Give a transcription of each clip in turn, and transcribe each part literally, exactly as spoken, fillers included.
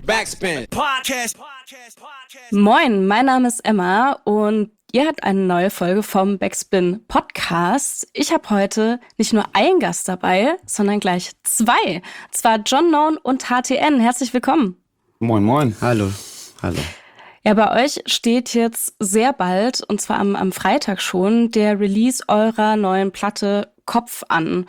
Backspin. Podcast. Moin, mein Name ist Emma und ihr habt eine neue Folge vom Backspin Podcast. Ich habe heute nicht nur einen Gast dabei, sondern gleich zwei. Und zwar John Known und H T N. Herzlich willkommen. Moin, moin. Hallo, hallo. Ja, bei euch steht jetzt sehr bald, und zwar am, am Freitag schon, der Release eurer neuen Platte Kopf an.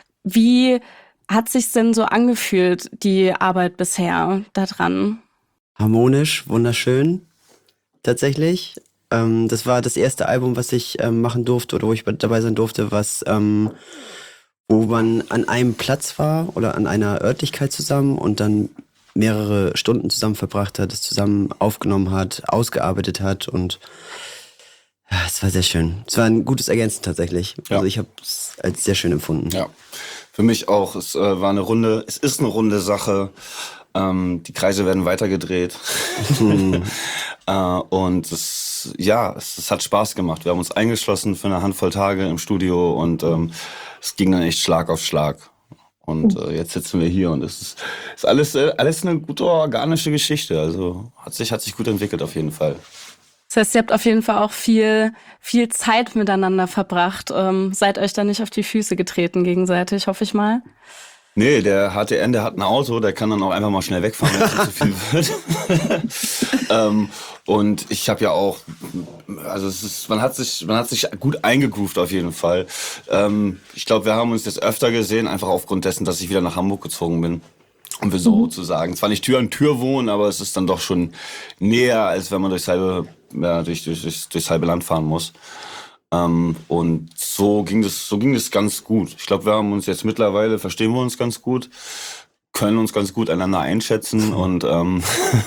Wie hat sich's denn so angefühlt, die Arbeit bisher daran? Harmonisch, wunderschön, tatsächlich. Ähm, das war das erste Album, was ich ähm, machen durfte oder wo ich dabei sein durfte, was ähm, wo man an einem Platz war oder an einer Örtlichkeit zusammen und dann mehrere Stunden zusammen verbracht hat, es zusammen aufgenommen hat, ausgearbeitet hat und ja, es war sehr schön. Es war ein gutes Ergänzen tatsächlich. Ja. Also ich habe es als sehr schön empfunden. Ja, für mich auch. Es äh, war eine runde, es ist eine runde Sache. Ähm, die Kreise werden weitergedreht. Mhm. äh, und es, ja, es, es hat Spaß gemacht. Wir haben uns eingeschlossen für eine Handvoll Tage im Studio und ähm, es ging dann echt Schlag auf Schlag. Und äh, jetzt sitzen wir hier und es ist, ist alles, äh, alles eine gute organische Geschichte. Also hat sich, hat sich gut entwickelt auf jeden Fall. Das heißt, ihr habt auf jeden Fall auch viel, viel Zeit miteinander verbracht. Ähm, seid euch da nicht auf die Füße getreten gegenseitig, hoffe ich mal. Nee, der H T N, der hat ein Auto, der kann dann auch einfach mal schnell wegfahren, wenn es zu viel wird. ähm, und ich habe ja auch, also es ist, man hat sich, man hat sich gut eingegroovt auf jeden Fall. Ähm, ich glaube, wir haben uns jetzt öfter gesehen, einfach aufgrund dessen, dass ich wieder nach Hamburg gezogen bin. Um wir so zu sagen. Zwar nicht Tür an Tür wohnen, aber es ist dann doch schon näher, als wenn man durchs halbe, ja, durch, durch, durch, durchs halbe Land fahren muss. Ähm, und so ging das, so ging das ganz gut. Ich glaube, wir haben uns jetzt mittlerweile, verstehen wir uns ganz gut, können uns ganz gut einander einschätzen und ähm,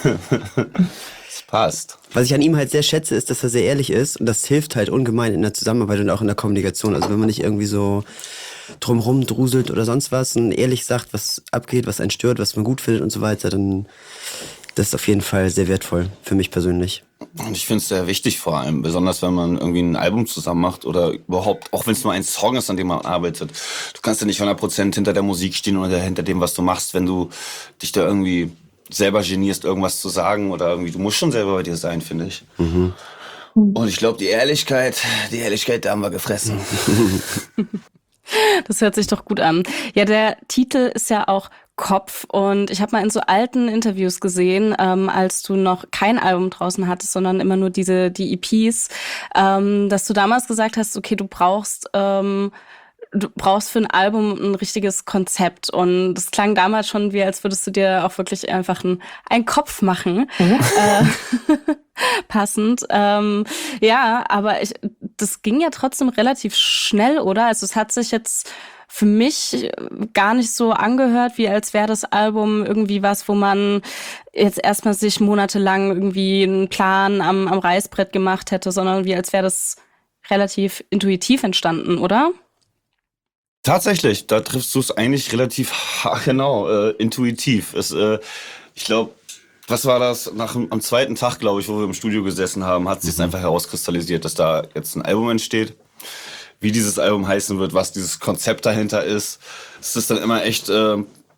es passt. Was ich an ihm halt sehr schätze, ist, dass er sehr ehrlich ist und das hilft halt ungemein in der Zusammenarbeit und auch in der Kommunikation. Also wenn man nicht irgendwie so drumrum druselt oder sonst was und ehrlich sagt, was abgeht, was einen stört, was man gut findet und so weiter, dann das ist auf jeden Fall sehr wertvoll für mich persönlich. Und ich finde es sehr wichtig vor allem, besonders wenn man irgendwie ein Album zusammen macht oder überhaupt, auch wenn es nur ein Song ist, an dem man arbeitet. Du kannst ja nicht hundert Prozent hinter der Musik stehen oder hinter dem, was du machst, wenn du dich da irgendwie selber genierst, irgendwas zu sagen oder irgendwie, du musst schon selber bei dir sein, finde ich. Mhm. Und ich glaube, die Ehrlichkeit, die Ehrlichkeit, da haben wir gefressen. Das hört sich doch gut an. Ja, der Titel ist ja auch Kopf und ich habe mal in so alten Interviews gesehen, ähm, als du noch kein Album draußen hattest, sondern immer nur diese die E Ps, ähm, dass du damals gesagt hast, okay, du brauchst ähm, du brauchst für ein Album ein richtiges Konzept und das klang damals schon wie, als würdest du dir auch wirklich einfach ein, einen Kopf machen. Mhm. Äh, passend. Ähm, ja, aber ich, das ging ja trotzdem relativ schnell, oder? Also es hat sich jetzt für mich gar nicht so angehört, wie als wäre das Album irgendwie was, wo man jetzt erstmal sich monatelang irgendwie einen Plan am, am Reißbrett gemacht hätte, sondern wie als wäre das relativ intuitiv entstanden, oder? Tatsächlich, da triffst du es eigentlich relativ genau, äh, intuitiv. Es, äh, ich glaube, was war das? Nach am zweiten Tag, glaube ich, wo wir im Studio gesessen haben, hat sich mhm. einfach herauskristallisiert, dass da jetzt ein Album entsteht. Wie dieses Album heißen wird, was dieses Konzept dahinter ist. Es ist dann immer echt äh,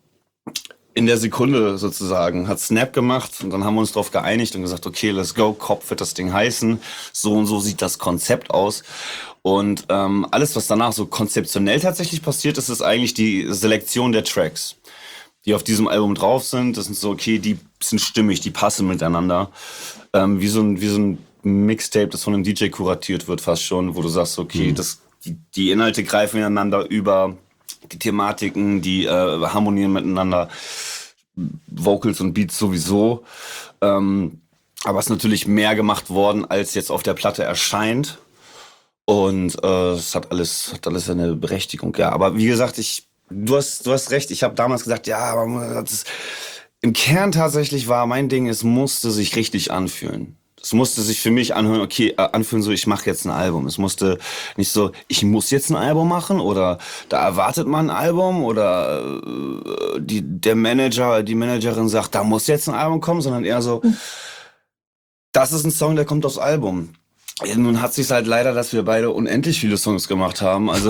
in der Sekunde sozusagen. Hat Snap gemacht und dann haben wir uns darauf geeinigt und gesagt, okay, let's go, Kopf wird das Ding heißen. So und so sieht das Konzept aus. Und ähm, alles, was danach so konzeptionell tatsächlich passiert ist, ist eigentlich die Selektion der Tracks, die auf diesem Album drauf sind. Das sind so, okay, die sind stimmig, die passen miteinander. Ähm, wie so ein, wie so ein Mixtape, das von einem D J kuratiert wird fast schon, wo du sagst, okay, mhm. das, die, die Inhalte greifen ineinander über, die Thematiken, die äh, harmonieren miteinander, Vocals und Beats sowieso. Ähm, aber es ist natürlich mehr gemacht worden, als jetzt auf der Platte erscheint. Und äh, es hat alles, hat alles eine Berechtigung, ja. Aber wie gesagt, ich, du hast, du hast recht. Ich habe damals gesagt, ja, aber das ist, im Kern tatsächlich war mein Ding, es musste sich richtig anfühlen. Es musste sich für mich anhören, okay, äh, anfühlen so, ich mache jetzt ein Album. Es musste nicht so, ich muss jetzt ein Album machen oder da erwartet man ein Album oder äh, die, der Manager, die Managerin sagt, da muss jetzt ein Album kommen, sondern eher so, mhm. das ist ein Song, der kommt aufs Album. Ja, nun hat sich's halt leider, dass wir beide unendlich viele Songs gemacht haben. Also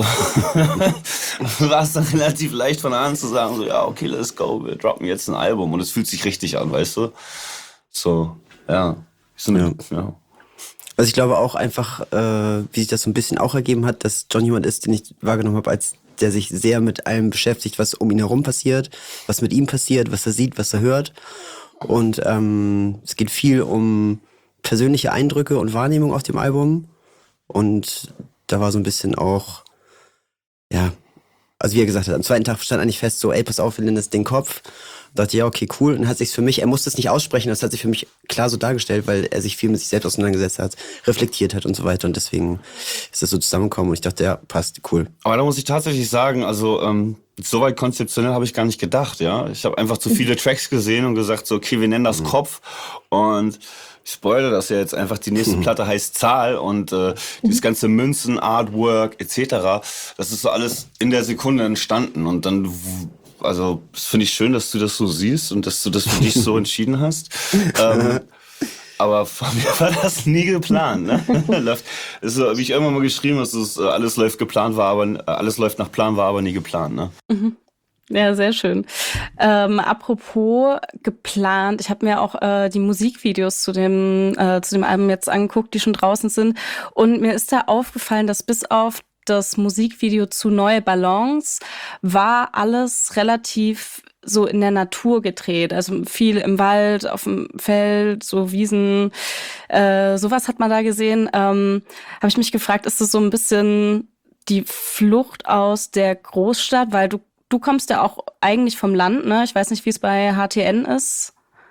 war es dann relativ leicht von an zu sagen, so ja, okay, let's go, wir droppen jetzt ein Album und es fühlt sich richtig an, weißt du? So, ja. So eine, ja. ja. Also ich glaube auch einfach, äh, wie sich das so ein bisschen auch ergeben hat, dass John jemand ist, den ich wahrgenommen habe, als der sich sehr mit allem beschäftigt, was um ihn herum passiert, was mit ihm passiert, was er sieht, was er hört. Und ähm, es geht viel um persönliche Eindrücke und Wahrnehmung auf dem Album. Und da war so ein bisschen auch, ja, also wie er gesagt hat, am zweiten Tag stand eigentlich fest so, ey, pass auf, wir nennen das den Kopf. Und dachte, ja, okay, cool. Und dann hat sich's für mich, er musste es nicht aussprechen, das hat sich für mich klar so dargestellt, weil er sich viel mit sich selbst auseinandergesetzt hat, reflektiert hat und so weiter. Und deswegen ist das so zusammengekommen. Und ich dachte, ja, passt, cool. Aber da muss ich tatsächlich sagen, also ähm, so weit konzeptionell habe ich gar nicht gedacht, ja. Ich habe einfach zu viele Tracks gesehen und gesagt so, okay, wir nennen das mhm. Kopf. Und ich spoilere das ja jetzt einfach, die nächste mhm. Platte heißt Zahl und äh, dieses ganze Münzen, Artwork et cetera, das ist so alles in der Sekunde entstanden. Und dann, also das finde ich schön, dass du das so siehst und dass du das für dich so entschieden hast. ähm, aber von mir war das nie geplant. Ne? läuft, ist so, wie ich irgendwann mal geschrieben habe, dass es, alles läuft geplant war, aber alles läuft nach Plan, war aber nie geplant. Ne? Mhm. Ja, sehr schön. Ähm, apropos geplant, ich habe mir auch äh, die Musikvideos zu dem äh, zu dem Album jetzt angeguckt, die schon draußen sind. Und mir ist da aufgefallen, dass bis auf das Musikvideo zu Neue Balance war alles relativ so in der Natur gedreht. Also viel im Wald, auf dem Feld, so Wiesen, äh, sowas hat man da gesehen. Ähm, habe ich mich gefragt, ist das so ein bisschen die Flucht aus der Großstadt? Weil du Du kommst ja auch eigentlich vom Land, ne? Ich weiß nicht, wie es bei H T N ist.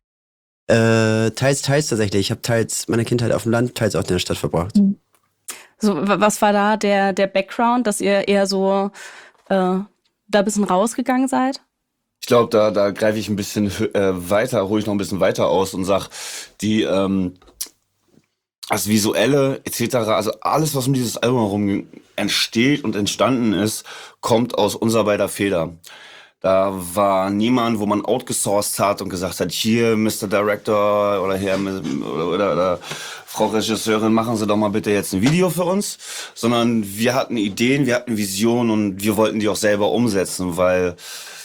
Äh, teils, teils tatsächlich. Ich habe teils meine Kindheit auf dem Land, teils auch in der Stadt verbracht. So, was war da der, der Background, dass ihr eher so äh, da ein bisschen rausgegangen seid? Ich glaube, da, da greife ich ein bisschen äh, weiter, hole ich noch ein bisschen weiter aus und sag, die ähm, das Visuelle et cetera, also alles, was um dieses Album herum entsteht und entstanden ist, kommt aus unserer beider Feder. Da war niemand, wo man outgesourced hat und gesagt hat, hier, Mister Director oder hier, oder, oder, oder Frau Regisseurin, machen Sie doch mal bitte jetzt ein Video für uns. Sondern wir hatten Ideen, wir hatten Visionen und wir wollten die auch selber umsetzen, weil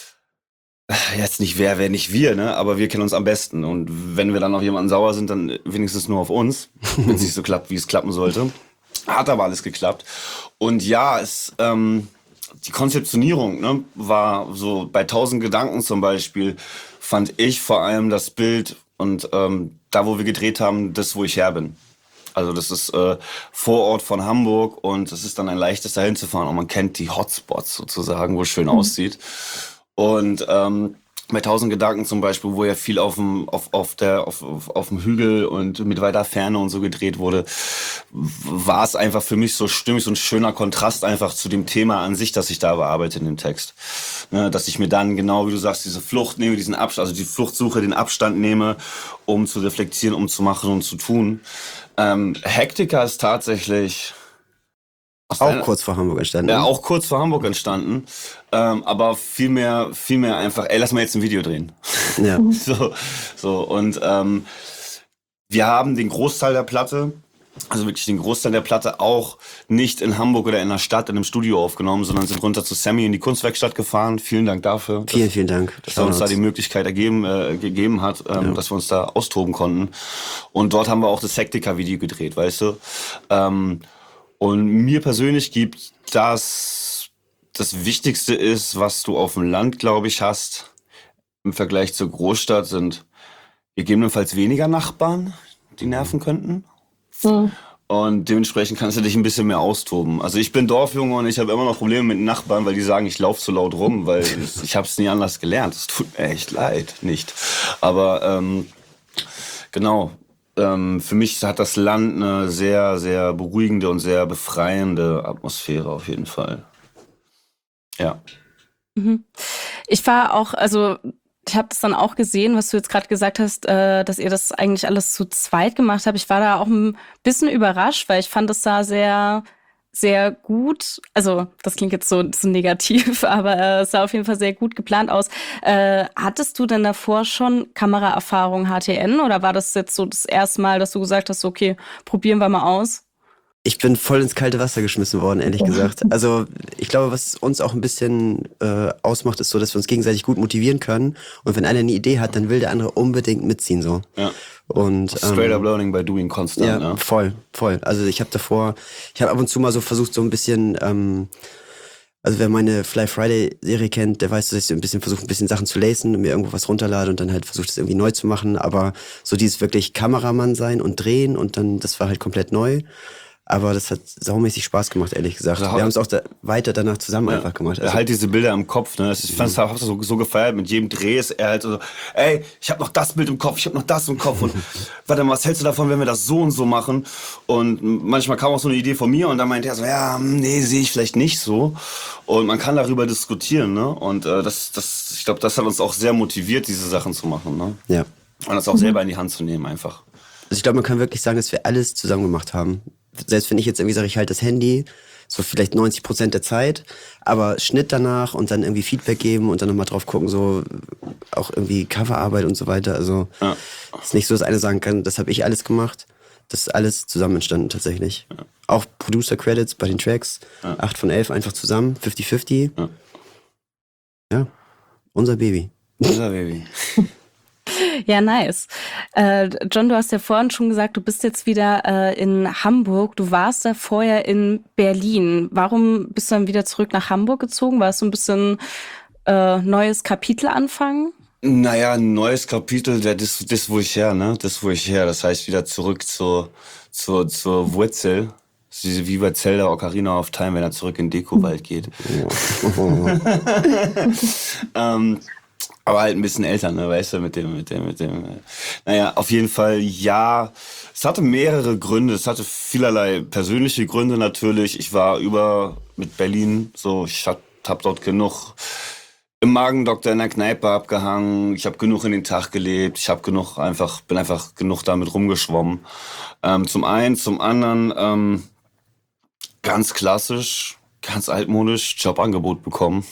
jetzt nicht wer, wer nicht wir, ne? Aber wir kennen uns am besten. Und wenn wir dann auf jemanden sauer sind, dann wenigstens nur auf uns, wenn es nicht so klappt, wie es klappen sollte. Hat aber alles geklappt. Und ja, es ähm, die Konzeptionierung, ne, war so bei Tausend Gedanken zum Beispiel, fand ich vor allem das Bild und ähm, da, wo wir gedreht haben, das, wo ich her bin. Also das ist äh, Vorort von Hamburg und es ist dann ein leichtes dahin zu fahren und man kennt die Hotspots sozusagen, wo es schön mhm. aussieht. Und ähm, bei Tausend Gedanken zum Beispiel, wo ja viel auf dem auf auf der auf auf, auf dem Hügel und mit weiter Ferne und so gedreht wurde, war es einfach für mich so stimmig, so ein schöner Kontrast einfach zu dem Thema an sich, das ich da bearbeite in dem Text. Ne, dass ich mir dann genau, wie du sagst, diese Flucht nehme, diesen Abstand, also die Fluchtsuche, den Abstand nehme, um zu reflektieren, um zu machen und zu tun. Ähm, Hektika ist tatsächlich Auch deiner, kurz vor Hamburg entstanden. Ja, auch kurz vor Hamburg entstanden. Ähm, aber viel mehr, viel mehr einfach, ey, lass mal jetzt ein Video drehen. Ja. so, so, und ähm, wir haben den Großteil der Platte, also wirklich den Großteil der Platte auch nicht in Hamburg oder in der Stadt in einem Studio aufgenommen, sondern sind runter zu Sammy in die Kunstwerkstatt gefahren. Vielen Dank dafür. Vielen, dass, vielen Dank. Dass er uns da die Möglichkeit ergeben, äh, gegeben hat, ähm, ja. dass wir uns da austoben konnten. Und dort haben wir auch das Hektika-Video gedreht, weißt du. Ähm, Und mir persönlich gibt das das Wichtigste ist, was du auf dem Land, glaube ich, hast, im Vergleich zur Großstadt, sind gegebenenfalls weniger Nachbarn, die nerven könnten. Mhm. Und dementsprechend kannst du dich ein bisschen mehr austoben. Also ich bin Dorfjunge und ich habe immer noch Probleme mit Nachbarn, weil die sagen, ich laufe zu laut rum, weil ich, ich habe es nie anders gelernt. Es tut mir echt leid, nicht. Aber ähm, genau. Ähm, für mich hat das Land eine sehr, sehr beruhigende und sehr befreiende Atmosphäre auf jeden Fall. Ja. Mhm. Ich war auch, also ich habe das dann auch gesehen, was du jetzt gerade gesagt hast, äh, dass ihr das eigentlich alles zu zweit gemacht habt. Ich war da auch ein bisschen überrascht, weil ich fand, es sah sehr, sehr gut, also das klingt jetzt so, so negativ, aber äh, es sah auf jeden Fall sehr gut geplant aus. Äh, hattest du denn davor schon Kameraerfahrung H T N oder war das jetzt so das erste Mal, dass du gesagt hast, okay, probieren wir mal aus? Ich bin voll ins kalte Wasser geschmissen worden, ehrlich gesagt. Also ich glaube, was uns auch ein bisschen äh, ausmacht, ist so, dass wir uns gegenseitig gut motivieren können. Und wenn einer eine Idee hat, dann will der andere unbedingt mitziehen. So. Ja. Und, Straight ähm, up learning by doing constant. ja, ne? voll, voll. Also ich habe davor, ich habe ab und zu mal so versucht, so ein bisschen, ähm, also wer meine Fly Friday Serie kennt, der weiß, dass ich so ein bisschen versuche, ein bisschen Sachen zu lacen und mir irgendwo was runterlade und dann halt versuche, das irgendwie neu zu machen. Aber so dieses wirklich Kameramann sein und drehen und dann, das war halt komplett neu. Aber das hat saumäßig Spaß gemacht, ehrlich gesagt. Also, wir haben es auch da weiter danach zusammen ja, einfach gemacht. Also, halt diese Bilder im Kopf. Ne? Ich fand es mhm. so, so gefeiert. Mit jedem Dreh ist er halt so, ey, ich habe noch das Bild im Kopf, ich habe noch das im Kopf. Und warte mal, was hältst du davon, wenn wir das so und so machen? Und manchmal kam auch so eine Idee von mir und dann meinte er so, ja, nee, sehe ich vielleicht nicht so. Und man kann darüber diskutieren. Ne? Und äh, das, das, ich glaube, das hat uns auch sehr motiviert, diese Sachen zu machen. Ne? Ja. Und das auch mhm. selber in die Hand zu nehmen einfach. Also ich glaube, man kann wirklich sagen, dass wir alles zusammen gemacht haben. Selbst wenn ich jetzt irgendwie sage, ich halte das Handy, so vielleicht neunzig Prozent der Zeit, aber Schnitt danach und dann irgendwie Feedback geben und dann nochmal drauf gucken, so auch irgendwie Coverarbeit und so weiter. Also ja. Ist nicht so, dass einer sagen kann, das habe ich alles gemacht. Das ist alles zusammen entstanden tatsächlich. Ja. Auch Producer-Credits bei den Tracks, ja. acht von elf einfach zusammen, fünfzig fünfzig. Ja. ja, unser Baby. Unser Baby. Ja, nice. Äh, John, du hast ja vorhin schon gesagt, du bist jetzt wieder äh, in Hamburg. Du warst da vorher in Berlin. Warum bist du dann wieder zurück nach Hamburg gezogen? War es so ein bisschen äh, neues Kapitel anfangen? Naja, ein neues Kapitel, das, das wo ich her, ne? Das wo ich her. Das heißt wieder zurück zur, zur, zur Wurzel. Wie bei Zelda Ocarina of Time, wenn er zurück in Dekowald geht. ähm, Aber halt ein bisschen älter, ne, weißt du, mit dem, mit dem, mit dem. Naja, auf jeden Fall, ja. Es hatte mehrere Gründe. Es hatte vielerlei persönliche Gründe natürlich. Ich war über mit Berlin, so, ich hab, hab dort genug im Magendoktor in der Kneipe abgehangen. Ich habe genug in den Tag gelebt. Ich habe genug einfach, bin einfach genug damit rumgeschwommen. Ähm, zum einen, zum anderen, ähm, ganz klassisch, ganz altmodisch Jobangebot bekommen.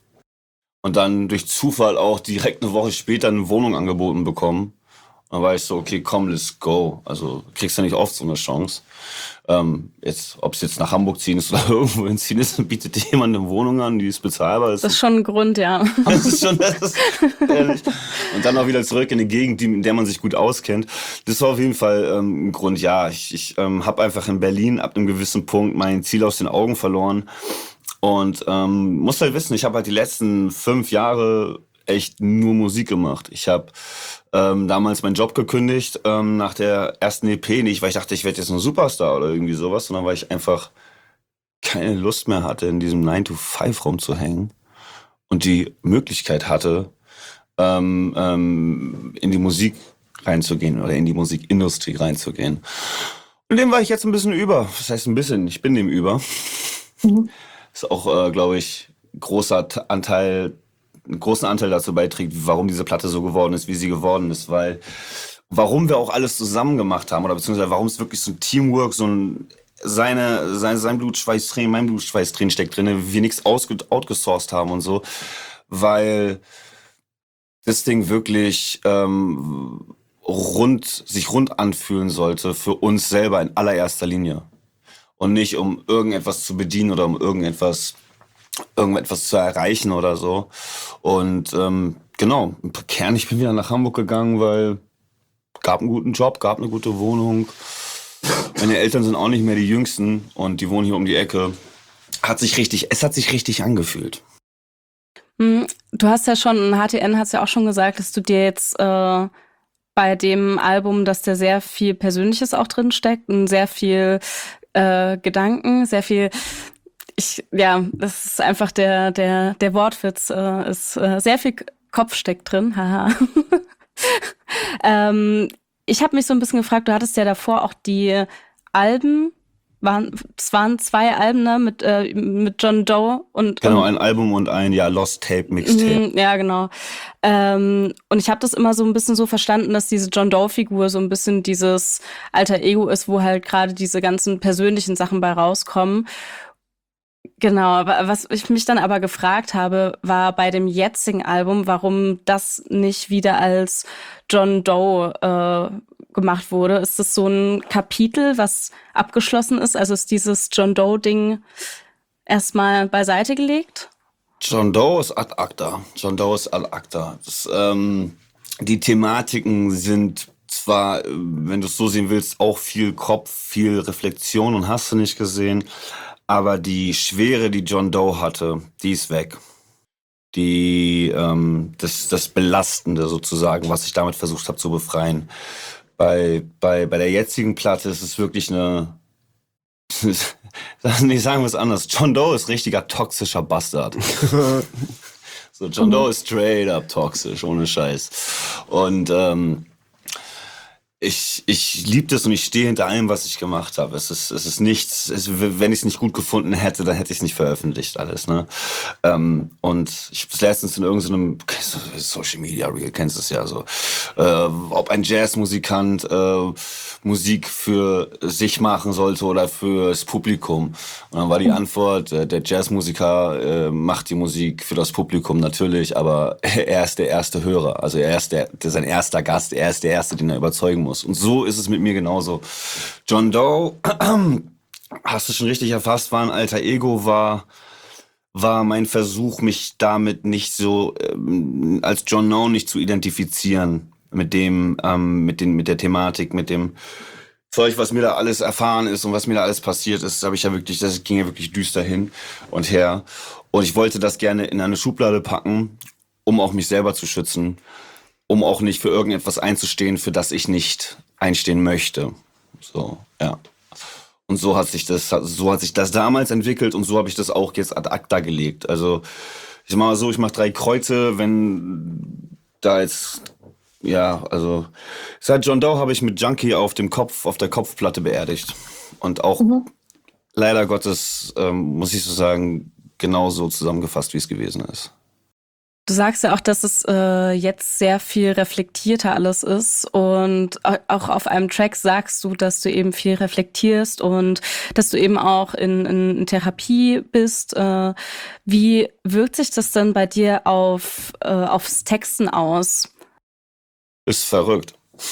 Und dann durch Zufall auch direkt eine Woche später eine Wohnung angeboten bekommen. Dann war ich so, okay, komm, let's go. Also kriegst du nicht oft so eine Chance. Ähm, jetzt, ob es jetzt nach Hamburg ziehen ist oder irgendwo hinziehen ist, bietet dir jemand eine Wohnung an, die ist bezahlbar. Das ist schon ein Grund, ja. Das ist schon, das ist ehrlich. Und dann auch wieder zurück in eine Gegend, in der man sich gut auskennt. Das war auf jeden Fall ähm, ein Grund, ja. Ich, ich ähm, habe einfach in Berlin ab einem gewissen Punkt mein Ziel aus den Augen verloren. Und ähm, musst halt wissen, ich habe halt die letzten fünf Jahre echt nur Musik gemacht. Ich habe ähm, damals meinen Job gekündigt ähm, nach der ersten E P, nicht weil ich dachte, ich werde jetzt ein Superstar oder irgendwie sowas, sondern weil ich einfach keine Lust mehr hatte, in diesem nine to five rumzuhängen und die Möglichkeit hatte, ähm, ähm, in die Musik reinzugehen oder in die Musikindustrie reinzugehen. Und dem war ich jetzt ein bisschen über. Das heißt ein bisschen, ich bin dem über. Mhm. Ist auch, äh, glaube ich, großer Anteil, einen großen Anteil dazu beiträgt, warum diese Platte so geworden ist, wie sie geworden ist, weil warum wir auch alles zusammen gemacht haben oder beziehungsweise warum es wirklich so ein Teamwork, so ein seine, sein, sein Blut, Schweiß, Tränen, mein Blut, Schweiß, Tränen steckt drin, wir nichts outgesourced haben und so, weil das Ding wirklich ähm, rund, sich rund anfühlen sollte für uns selber in allererster Linie. Und nicht um irgendetwas zu bedienen oder um irgendetwas, irgendetwas zu erreichen oder so. Und ähm, genau, im Kern, ich bin wieder nach Hamburg gegangen, weil gab einen guten Job, gab eine gute Wohnung. Meine Eltern sind auch nicht mehr die Jüngsten und die wohnen hier um die Ecke. Hat sich richtig, es hat sich richtig angefühlt. Du hast ja schon, H T N hat es ja auch schon gesagt, dass du dir jetzt äh, bei dem Album, dass da sehr viel Persönliches auch drin steckt und sehr viel Äh, Gedanken, sehr viel, ich, ja, das ist einfach der, der, der Wortwitz, äh, ist äh, sehr viel Kopf steckt drin, haha. ähm, ich habe mich so ein bisschen gefragt, du hattest ja davor auch die Alben, waren, es waren zwei Alben, ne, mit, äh, mit John Doe und. Genau, und, ein Album und ein, ja, Lost Tape, Mixtape. Ja, genau. Ähm, und ich habe das immer so ein bisschen so verstanden, dass diese John Doe-Figur so ein bisschen dieses alter Ego ist, wo halt gerade diese ganzen persönlichen Sachen bei rauskommen. Genau, aber was ich mich dann aber gefragt habe, war bei dem jetzigen Album, warum das nicht wieder als John Doe äh, gemacht wurde. Ist das so ein Kapitel, was abgeschlossen ist? Also ist dieses John Doe-Ding erstmal beiseite gelegt? John Doe ist ad acta. John Doe ist ad acta. Das, ähm, die Thematiken sind zwar, wenn du es so sehen willst, auch viel Kopf, viel Reflexion und hast du nicht gesehen, aber die Schwere, die John Doe hatte, die ist weg. Die, ähm, das, das Belastende sozusagen, was ich damit versucht habe zu befreien. Bei, bei, bei der jetzigen Platte ist es wirklich eine, nee, sagen wir es anders. John Doe ist richtiger toxischer Bastard. So, John Doe ist straight up toxisch, ohne Scheiß. Und ähm, ich, ich liebe das und ich stehe hinter allem, was ich gemacht habe. Es ist, es ist nichts, es, wenn ich es nicht gut gefunden hätte, dann hätte ich es nicht veröffentlicht alles. Ne? Ähm, und ich habe es letztens in irgendeinem Social Media Reel, kennst du es ja so, äh, ob ein Jazzmusikant äh, Musik für sich machen sollte oder fürs Publikum. Und dann war die Antwort, äh, der Jazzmusiker äh, macht die Musik für das Publikum natürlich, aber er ist der erste Hörer. Also er ist der, der sein erster Gast, er ist der Erste, den er überzeugen muss. Und so ist es mit mir genauso. John Doe, hast du schon richtig erfasst, war ein alter Ego, war war mein Versuch, mich damit nicht so ähm, als John Doe nicht zu identifizieren mit dem, ähm, mit den, mit der Thematik, mit dem Zeug, was mir da alles erfahren ist und was mir da alles passiert ist, habe ich ja wirklich, das ging ja wirklich düster hin und her. Und ich wollte das gerne in eine Schublade packen, um auch mich selber zu schützen, um auch nicht für irgendetwas einzustehen, für das ich nicht einstehen möchte. So, ja. Und so hat sich das, so hat sich das damals entwickelt und so habe ich das auch jetzt ad acta gelegt. Also ich mache mal so, ich mache drei Kreuze, wenn da jetzt, ja, also seit John Doe habe ich mit Junkie auf dem Kopf, auf der Kopfplatte beerdigt. Und auch mhm. leider Gottes, ähm, muss ich so sagen, genauso zusammengefasst, wie es gewesen ist. Du sagst ja auch, dass es äh, jetzt sehr viel reflektierter alles ist und auch auf einem Track sagst du, dass du eben viel reflektierst und dass du eben auch in, in Therapie bist. Äh, wie wirkt sich das denn bei dir auf äh, aufs Texten aus? Ist verrückt.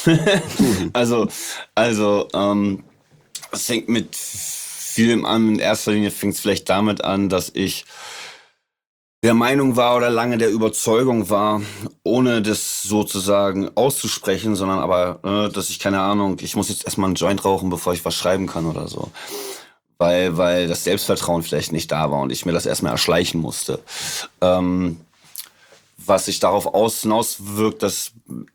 also, also, ähm, es fängt mit vielem an. In erster Linie fängt es vielleicht damit an, dass ich der Meinung war oder lange der Überzeugung war, ohne das sozusagen auszusprechen, sondern aber, äh, dass ich, keine Ahnung, ich muss jetzt erstmal einen Joint rauchen, bevor ich was schreiben kann oder so. Weil, weil das Selbstvertrauen vielleicht nicht da war und ich mir das erstmal erschleichen musste. Ähm, was sich darauf aus, hinauswirkt, dass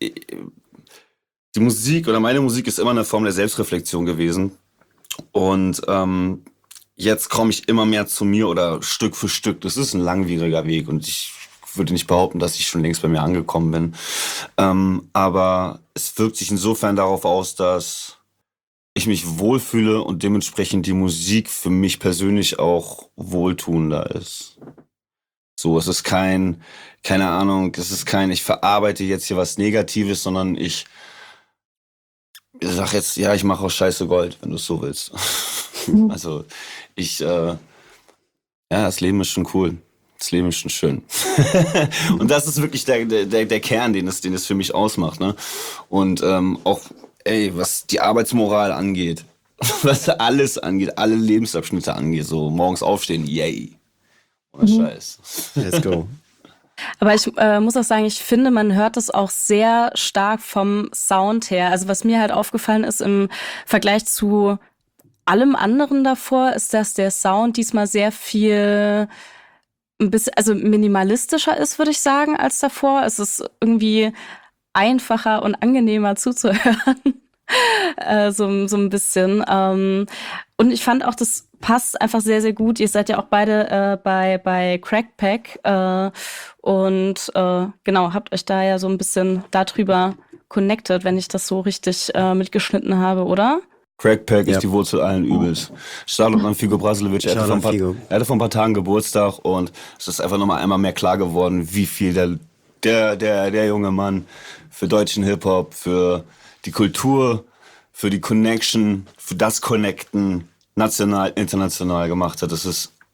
die Musik oder meine Musik ist immer eine Form der Selbstreflexion gewesen. Und ähm, jetzt komme ich immer mehr zu mir oder Stück für Stück. Das ist ein langwieriger Weg und ich würde nicht behaupten, dass ich schon längst bei mir angekommen bin. Ähm, aber es wirkt sich insofern darauf aus, dass ich mich wohlfühle und dementsprechend die Musik für mich persönlich auch wohltuender ist. So, es ist kein, keine Ahnung, es ist kein, ich verarbeite jetzt hier was Negatives, sondern ich, ich sag jetzt, ja, ich mache aus Scheiße Gold, wenn du es so willst. Also ich, äh, ja, das Leben ist schon cool. Das Leben ist schon schön. Und das ist wirklich der, der, der Kern, den es, den es für mich ausmacht. Ne? Und ähm, auch, ey, was die Arbeitsmoral angeht, was alles angeht, alle Lebensabschnitte angeht, so morgens aufstehen, yay. Ohne mhm. Scheiß. Let's go. Aber ich äh, muss auch sagen, ich finde, man hört es auch sehr stark vom Sound her. Also was mir halt aufgefallen ist im Vergleich zu allem anderen davor, ist, dass der Sound diesmal sehr viel ein bisschen, also minimalistischer ist, würde ich sagen, als davor. Es ist irgendwie einfacher und angenehmer zuzuhören. äh, so, so ein bisschen. Ähm, und ich fand auch, das passt einfach sehr, sehr gut. Ihr seid ja auch beide äh, bei, bei Crackpack äh, und äh, genau, habt euch da ja so ein bisschen darüber connected, wenn ich das so richtig äh, mitgeschnitten habe, oder? Crackpack ja. ist die Wurzel allen Übels. Shoutout an Figo Brasilevic. Er, er hatte vor ein paar Tagen Geburtstag und es ist einfach nochmal einmal mehr klar geworden, wie viel der, der, der, der junge Mann für deutschen Hip-Hop, für die Kultur, für die Connection, für das Connecten national, international gemacht hat. Das ist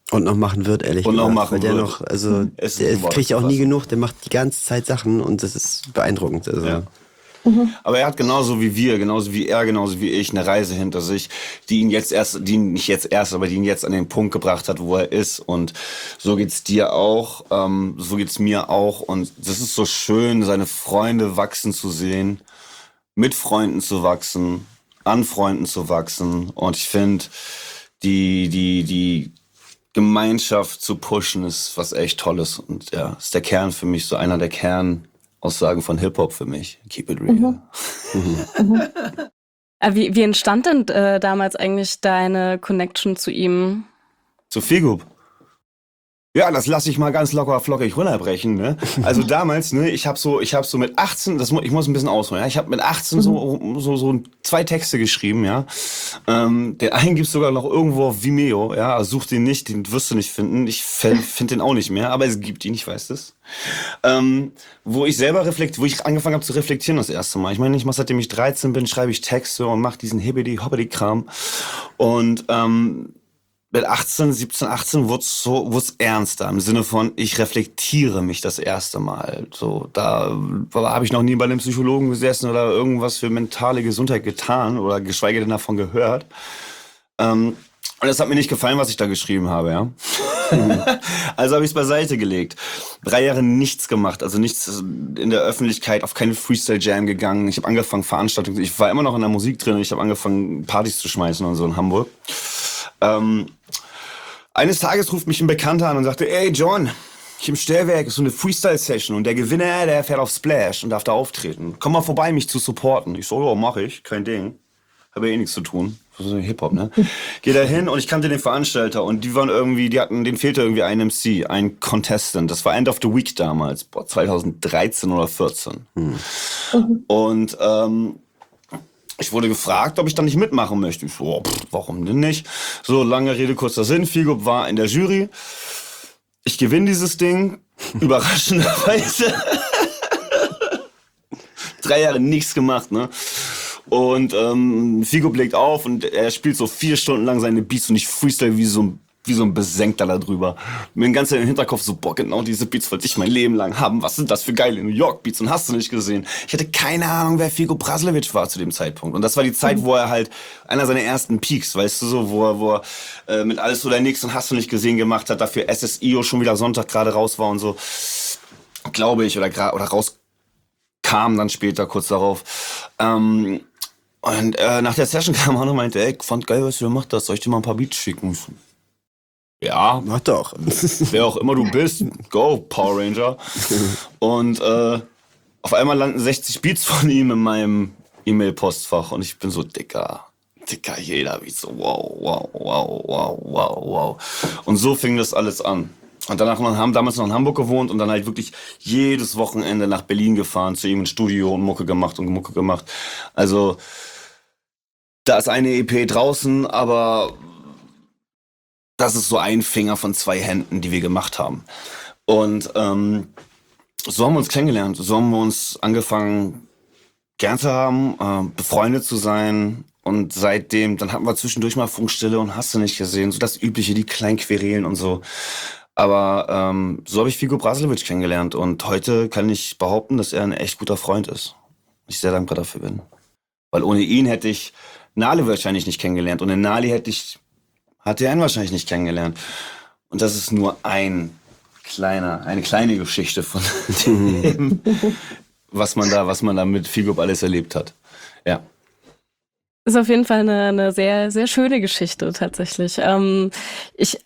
Und noch machen wird, ehrlich Und noch gesagt. machen Weil der wird. noch, also Es ist der ein Wort kriegt ja auch zu nie fassen. genug, der macht die ganze Zeit Sachen und das ist beeindruckend. Also. Ja. Aber er hat genauso wie wir, genauso wie er, genauso wie ich eine Reise hinter sich, die ihn jetzt erst, die ihn nicht jetzt erst, aber die ihn jetzt an den Punkt gebracht hat, wo er ist. Und so geht's dir auch, ähm, so geht's mir auch. Und das ist so schön, seine Freunde wachsen zu sehen, mit Freunden zu wachsen, an Freunden zu wachsen. Und ich finde, die, die, die Gemeinschaft zu pushen ist was echt Tolles. Und ja, ist der Kern für mich, so einer der Kernaussagen von Hip-Hop für mich. Keep it real. Mhm. Mhm. Äh, Wie, wie entstand denn äh, damals eigentlich deine Connection zu ihm? Zu Figo. Ja, das lasse ich mal ganz locker flockig runterbrechen. Ne? Also damals, ne, ich habe so, ich habe so mit achtzehn, das mu ich muss ein bisschen ausholen. Ja? Ich habe mit achtzehn so, so so zwei Texte geschrieben. Ja, ähm, den einen gibt's sogar noch irgendwo auf Vimeo. Ja, also such den nicht, den wirst du nicht finden. Ich finde den auch nicht mehr, aber es gibt ihn, ich weiß das. Ähm, wo ich selber reflekt, wo ich angefangen habe zu reflektieren das erste Mal. Ich meine, ich mache seitdem ich dreizehn bin, schreibe ich Texte und mache diesen Hibbidi-Hobbidi-Kram und ähm, mit achtzehn, siebzehn, achtzehn wurde es so, wurd's ernster im Sinne von, ich reflektiere mich das erste Mal. So, da habe ich noch nie bei einem Psychologen gesessen oder irgendwas für mentale Gesundheit getan oder geschweige denn davon gehört. Ähm, und es hat mir nicht gefallen, was ich da geschrieben habe, ja. Also habe ich es beiseite gelegt. Drei Jahre nichts gemacht, also nichts in der Öffentlichkeit, auf keine Freestyle-Jam gegangen. Ich habe angefangen, Veranstaltungen, ich war immer noch in der Musik drin, ich habe angefangen, Partys zu schmeißen und so in Hamburg. Ähm, eines Tages ruft mich ein Bekannter an und sagte, ey John, hier im Stellwerk ist so eine Freestyle-Session und der Gewinner, der fährt auf Splash und darf da auftreten. Komm mal vorbei, mich zu supporten. Ich so, ja, mach ich, kein Ding. Habe ja eh nichts zu tun. So Hip-Hop, ne? Geh da hin und ich kannte den Veranstalter und die waren irgendwie, die hatten, denen fehlte irgendwie ein M C, ein Contestant. Das war End of the Week damals, boah, zwanzig dreizehn oder vierzehn. Hm. Mhm. Und ähm, ich wurde gefragt, ob ich da nicht mitmachen möchte. Ich so, oh, pff, warum denn nicht? So, lange Rede, kurzer Sinn. Figo war in der Jury. Ich gewinne dieses Ding. Überraschenderweise. Drei Jahre nichts gemacht, ne? Und ähm, Figo blickt auf und er spielt so vier Stunden lang seine Beats und ich freestyle wie so ein wie so ein Besenkter da drüber. Mir den ganzen im Hinterkopf so, boah, genau diese Beats wollte ich mein Leben lang haben. Was sind das für geile New York Beats? Und hast du nicht gesehen? Ich hatte keine Ahnung, wer Figo Praslovic war zu dem Zeitpunkt. Und das war die Zeit, wo er halt einer seiner ersten Peaks, weißt du so, wo er, wo er äh, mit Alles oder Nix und hast du nicht gesehen gemacht hat, dafür S S I O schon wieder Sonntag gerade raus war und so. Glaube ich, oder, gra- oder rauskam dann später, kurz darauf. Ähm, und äh, nach der Session kam er und meinte, ey, fand geil, was du da gemacht hast. Soll ich dir mal ein paar Beats schicken? Ich so, ja, mach doch. Wer auch immer du bist, go, Power Ranger. Und äh, auf einmal landen sechzig Beats von ihm in meinem E-Mail-Postfach und ich bin so, dicker, dicker, jeder Beat, so wow, wow, wow, wow, wow, wow. Und so fing das alles an. Und danach haben damals noch in Hamburg gewohnt und dann halt wirklich jedes Wochenende nach Berlin gefahren, zu ihm ins Studio und Mucke gemacht und Mucke gemacht. Also, da ist eine E P draußen, aber das ist so ein Finger von zwei Händen, die wir gemacht haben. Und ähm, so haben wir uns kennengelernt. So haben wir uns angefangen, gern zu haben, äh, befreundet zu sein. Und seitdem, dann hatten wir zwischendurch mal Funkstille und hast du nicht gesehen. So das Übliche, die kleinen Querelen und so. Aber ähm, so habe ich Figo Praslovic kennengelernt. Und heute kann ich behaupten, dass er ein echt guter Freund ist. Ich sehr dankbar dafür bin. Weil ohne ihn hätte ich Nali wahrscheinlich nicht kennengelernt. Und in Nali hätte ich Hat er ihn wahrscheinlich nicht kennengelernt. Und das ist nur ein kleiner, eine kleine Geschichte von dem, was man da, was man da mit Figo alles erlebt hat. Ja. Ist auf jeden Fall eine, eine sehr, sehr schöne Geschichte tatsächlich. Ähm, ich,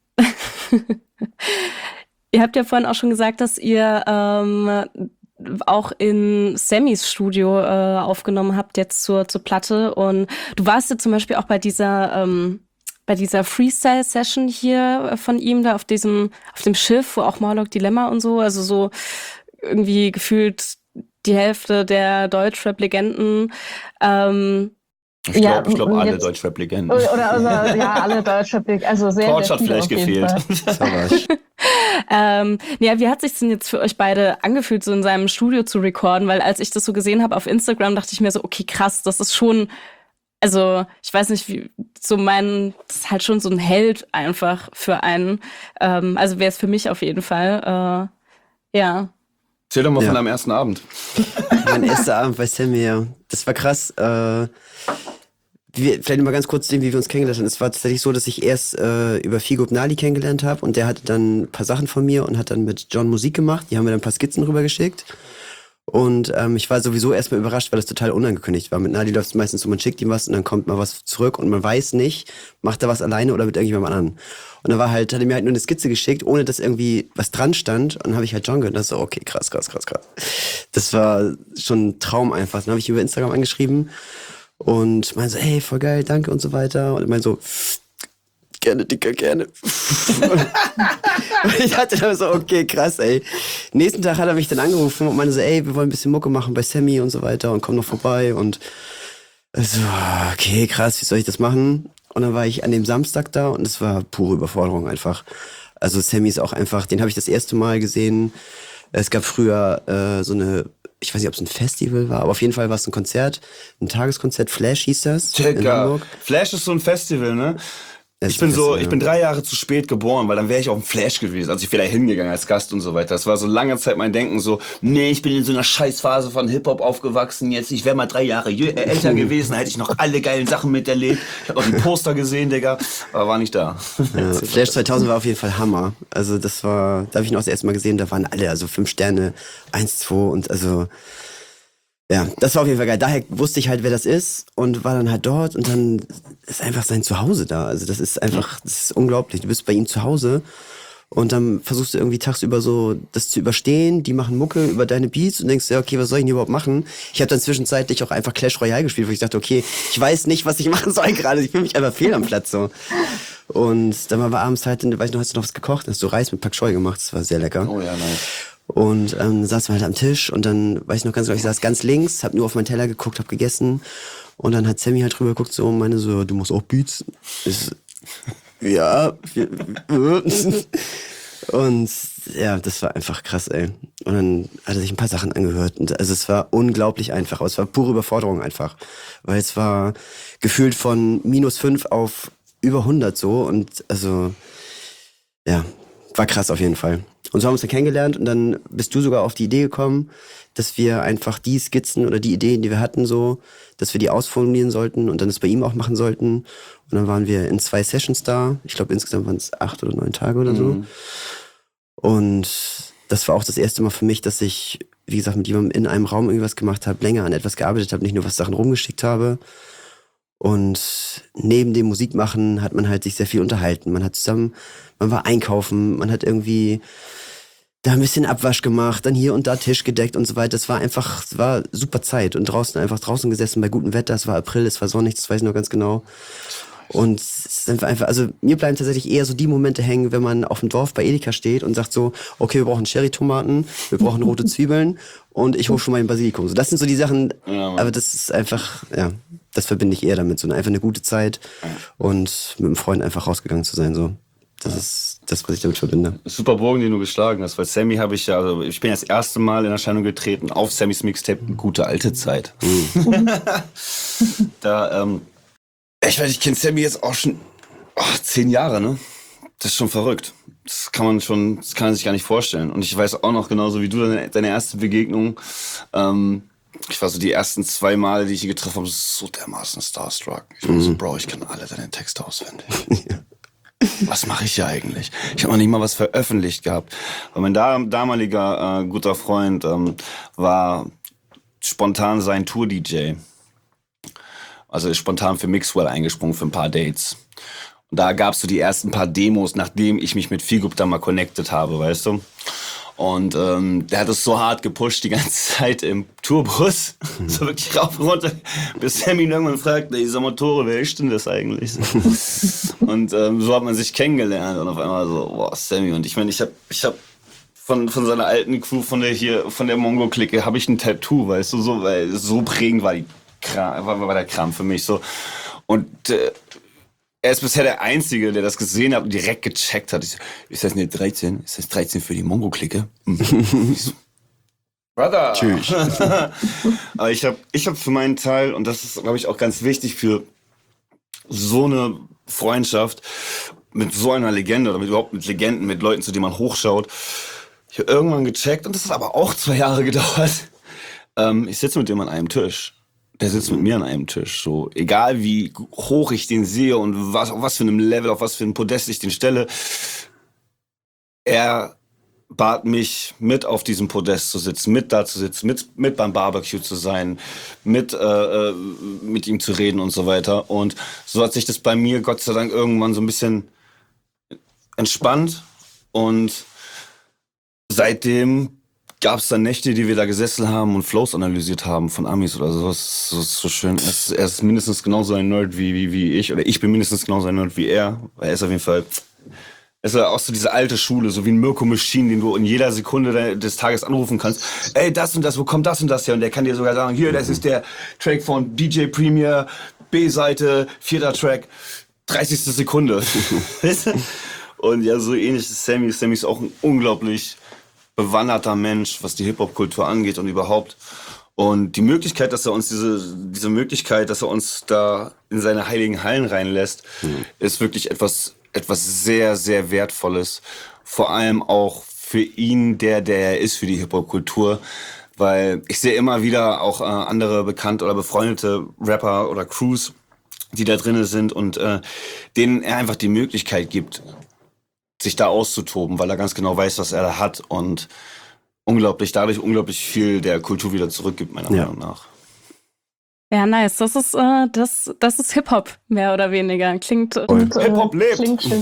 ihr habt ja vorhin auch schon gesagt, dass ihr ähm, auch in Sammys Studio äh, aufgenommen habt jetzt zur, zur Platte. Und du warst ja zum Beispiel auch bei dieser ähm, bei dieser Freestyle-Session hier von ihm da auf diesem, auf dem Schiff, wo auch Morlock Dilemma und so, also so irgendwie gefühlt die Hälfte der Deutschrap-Legenden. Ähm, ich glaube, ja, ich glaube alle jetzt- Deutschrap-Legenden. Oder, oder, oder ja, alle Deutschrap-Legenden, also sehr, Couch sehr hat viele vielleicht auf jeden gefehlt. Fall. ähm, ja, wie hat sich's denn jetzt für euch beide angefühlt, so in seinem Studio zu recorden? Weil als ich das so gesehen habe auf Instagram, dachte ich mir so, okay, krass, das ist schon, also ich weiß nicht, wie so mein, das ist halt schon so ein Held einfach für einen. Ähm, also wäre es für mich auf jeden Fall. Äh, ja. Erzähl doch mal Ja. von deinem ersten Abend. Mein erster Abend bei Sammy, ja. Das war krass. Äh, wir, vielleicht mal ganz kurz sehen, wie wir uns kennengelernt haben. Es war tatsächlich so, dass ich erst äh, über Figo Gnali kennengelernt habe und der hatte dann ein paar Sachen von mir und hat dann mit John Musik gemacht. Die haben mir dann ein paar Skizzen rübergeschickt. Und ähm, ich war sowieso erstmal überrascht, weil das total unangekündigt war. Mit Nali läuft es meistens so, man schickt ihm was und dann kommt mal was zurück und man weiß nicht, macht er was alleine oder mit irgendjemandem anderen. Und dann war halt, hat er mir halt nur eine Skizze geschickt, ohne dass irgendwie was dran stand. Und dann habe ich halt John gehört und das so, okay, krass, krass, krass, krass. Das war schon ein Traum einfach. Dann habe ich über Instagram angeschrieben und meinte so, hey, voll geil, danke und so weiter. Und ich meinte so, gerne, Dicker, gerne. Und ich hatte dann so, okay, krass, ey. Nächsten Tag hat er mich dann angerufen und meinte so, ey, wir wollen ein bisschen Mucke machen bei Sammy und so weiter und komm noch vorbei. Und so, okay, krass, wie soll ich das machen? Und dann war ich an dem Samstag da und es war pure Überforderung einfach. Also Sammy ist auch einfach, den habe ich das erste Mal gesehen. Es gab früher äh, so eine, ich weiß nicht, ob es ein Festival war, aber auf jeden Fall war es ein Konzert, ein Tageskonzert, Flash hieß das in Digga, Hamburg. Flash ist so ein Festival, ne? Es Ich bin ist so, Festival. ich bin drei Jahre zu spät geboren, weil dann wäre ich auf dem Flash gewesen. Also ich wäre da hingegangen als Gast und so weiter. Das war so lange Zeit mein Denken so, nee, ich bin in so einer Scheißphase von Hip-Hop aufgewachsen. Jetzt, ich wäre mal drei Jahre jü- äh, älter gewesen, hätte ich noch alle geilen Sachen miterlebt. Ich habe auch die Poster gesehen, Digga, aber war nicht da. Ja, Flash zweitausend war auf jeden Fall Hammer. Also das war, da habe ich ihn auch das erste Mal gesehen, da waren alle, also fünf Sterne, eins, zwei und also, ja, das war auf jeden Fall geil. Daher wusste ich halt, wer das ist und war dann halt dort und dann ist einfach sein Zuhause da. Also das ist einfach, das ist unglaublich. Du bist bei ihm zu Hause und dann versuchst du irgendwie tagsüber so das zu überstehen. Die machen Mucke über deine Beats und denkst, ja, okay, was soll ich denn hier überhaupt machen? Ich habe dann zwischenzeitlich auch einfach Clash Royale gespielt, wo ich dachte, okay, ich weiß nicht, was ich machen soll gerade. Ich fühle mich einfach fehl am Platz so. Und dann waren wir abends halt, weiß ich noch, hast du noch was gekocht? Hast du Reis mit Pak Choi gemacht? Das war sehr lecker. Oh ja, nice. Und ähm, saßen wir halt am Tisch und dann, weiß ich noch ganz genau, ich saß ganz links, hab nur auf meinen Teller geguckt, hab gegessen und dann hat Sammy halt drüber geguckt so und meine so, du machst auch Beats? Ich, ja. Und ja, das war einfach krass, ey. Und dann hat er sich ein paar Sachen angehört und also es war unglaublich einfach, aber es war pure Überforderung einfach, weil es war gefühlt von minus fünf auf über hundert so und also, ja, war krass auf jeden Fall. Und so haben wir uns dann kennengelernt und dann bist du sogar auf die Idee gekommen, dass wir einfach die Skizzen oder die Ideen, die wir hatten, so, dass wir die ausformulieren sollten und dann das bei ihm auch machen sollten. Und dann waren wir in zwei Sessions da. Ich glaube, insgesamt waren es acht oder neun Tage oder so. Mhm. Und das war auch das erste Mal für mich, dass ich, wie gesagt, mit jemandem in einem Raum irgendwas gemacht habe, länger an etwas gearbeitet habe, nicht nur was Sachen rumgeschickt habe. Und neben dem Musikmachen hat man halt sich sehr viel unterhalten. Man hat zusammen, man war einkaufen, man hat irgendwie da ein bisschen Abwasch gemacht, dann hier und da Tisch gedeckt und so weiter. Das war einfach, es war super Zeit und draußen einfach draußen gesessen bei gutem Wetter. Es war April, es war sonnig, das weiß ich noch ganz genau. Und es ist einfach, einfach, also mir bleiben tatsächlich eher so die Momente hängen, wenn man auf dem Dorf bei Edeka steht und sagt so, okay, wir brauchen Cherrytomaten, wir brauchen rote Zwiebeln und ich hole schon mal den Basilikum. So, das sind so die Sachen, Ja, Mann. aber das ist einfach, ja, das verbinde ich eher damit, so einfach eine gute Zeit und mit einem Freund einfach rausgegangen zu sein, so. Das ist das, was ich damit verbinde. Super Bogen, den du geschlagen hast, weil Sammy habe ich ja, also ich bin ja das erste Mal in Erscheinung getreten auf Sammys Mixtape, eine gute alte Zeit. Da, ähm, ich weiß, ich kenne Sammy jetzt auch schon oh, zehn Jahre, ne? Das ist schon verrückt. Das kann man schon, das kann man sich gar nicht vorstellen. Und ich weiß auch noch genauso wie du deine, deine erste Begegnung. Ähm, ich war so die ersten zwei Male, die ich ihn getroffen habe, so dermaßen starstruck. Ich war so, Bro, ich kann alle deine Texte auswendig. Was mache ich hier eigentlich? Ich habe noch nicht mal was veröffentlicht gehabt. Weil mein da, damaliger äh, guter Freund ähm, war spontan sein Tour-D J. Also ist spontan für Mixwell eingesprungen für ein paar Dates. Und da gab's so die ersten paar Demos, nachdem ich mich mit Figup da mal connected habe, weißt du? Und ähm, der hat es so hart gepusht die ganze Zeit im Tourbus, so wirklich rauf und runter, bis Sammy irgendwann fragt, ey, dieser Motore, wer ist denn das eigentlich? Und ähm, so hat man sich kennengelernt und auf einmal so, boah, Sammy. Und ich meine, ich hab, ich hab von von seiner alten Crew, von der hier, von der Mongo-Clique, habe ich ein Tattoo, weißt du, so, weil so prägend war die Kram, war, war der Kram für mich so. Und äh, er ist bisher der Einzige, der das gesehen hat und direkt gecheckt hat. Ich so, ist das nicht dreizehn? Ist das dreizehn für die Mongo-Clique? Mhm. Ich so, Brother! Tschüss. Aber ich habe ich hab für meinen Teil, und das ist, glaube ich, auch ganz wichtig für so eine Freundschaft mit so einer Legende oder mit, überhaupt mit Legenden, mit Leuten, zu denen man hochschaut. Ich habe irgendwann gecheckt, und das hat aber auch zwei Jahre gedauert. Ähm, ich sitze mit dem an einem Tisch. Der sitzt mit mir an einem Tisch. So, egal wie hoch ich den sehe und was, auf was für einem Level, auf was für einem Podest ich den stelle. Er bat mich, mit auf diesem Podest zu sitzen, mit da zu sitzen, mit, mit beim Barbecue zu sein, mit, äh, mit ihm zu reden und so weiter. Und so hat sich das bei mir Gott sei Dank irgendwann so ein bisschen entspannt. Und seitdem gab es dann Nächte, die wir da gesessen haben und Flows analysiert haben von Amis oder so. Das ist so schön. Er ist, er ist mindestens genauso ein Nerd wie, wie, wie ich. Oder ich bin mindestens genauso ein Nerd wie er. Er ist auf jeden Fall... Es ist auch so diese alte Schule, so wie ein Mirko Machine, den du in jeder Sekunde des Tages anrufen kannst. Ey, das und das, wo kommt das und das her? Und der kann dir sogar sagen, hier, das ist der Track von D J Premier, B-Seite, vierter Track, dreißigste Sekunde. Und ja, so ähnlich ist Sammy. Sammy ist auch ein unglaublich bewanderter Mensch, was die Hip-Hop-Kultur angeht und überhaupt. Und die Möglichkeit, dass er uns diese, diese Möglichkeit, dass er uns da in seine heiligen Hallen reinlässt, mhm. ist wirklich etwas, etwas sehr, sehr Wertvolles. Vor allem auch für ihn, der, der er ist, für die Hip-Hop-Kultur. Weil ich sehe immer wieder auch äh, andere bekannte oder befreundete Rapper oder Crews, die da drinnen sind und äh, denen er einfach die Möglichkeit gibt, sich da auszutoben, weil er ganz genau weiß, was er da hat und unglaublich, dadurch unglaublich viel der Kultur wieder zurückgibt, meiner ja. Meinung nach. Ja, nice. Das ist, äh, das, das ist Hip-Hop, mehr oder weniger. Klingt, und, äh, Hip-Hop lebt. Klingt schön.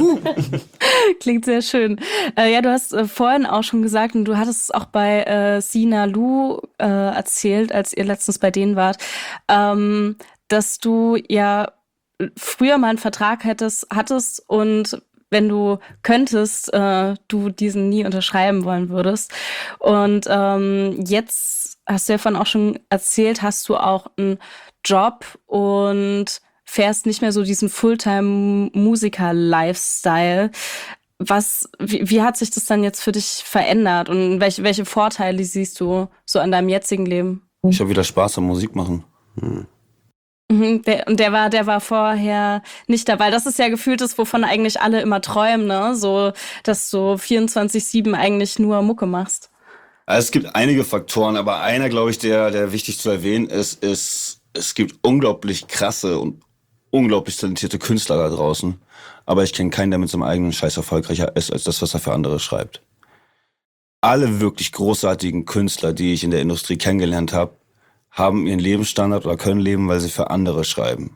Klingt sehr schön. Äh, ja, du hast äh, vorhin auch schon gesagt, und du hattest es auch bei äh, Sina Lu äh, erzählt, als ihr letztens bei denen wart, ähm, dass du ja früher mal einen Vertrag hättest, hattest und wenn du könntest, äh, du diesen nie unterschreiben wollen würdest. Und ähm, jetzt hast du ja vorhin auch schon erzählt, hast du auch einen Job und fährst nicht mehr so diesen Fulltime-Musiker-Lifestyle. Was, wie, wie hat sich das dann jetzt für dich verändert und welche, welche Vorteile siehst du so an deinem jetzigen Leben? Ich habe wieder Spaß am Musik machen. Hm. Mhm, der, und der war, der war vorher nicht da, weil das ist ja gefühlt das, wovon eigentlich alle immer träumen, ne? So, dass du vierundzwanzig sieben eigentlich nur Mucke machst. Also es gibt einige Faktoren, aber einer, glaube ich, der, der wichtig zu erwähnen ist, ist, es gibt unglaublich krasse und unglaublich talentierte Künstler da draußen. Aber ich kenne keinen, der mit seinem eigenen Scheiß erfolgreicher ist, als das, was er für andere schreibt. Alle wirklich großartigen Künstler, die ich in der Industrie kennengelernt habe, haben ihren Lebensstandard oder können leben, weil sie für andere schreiben.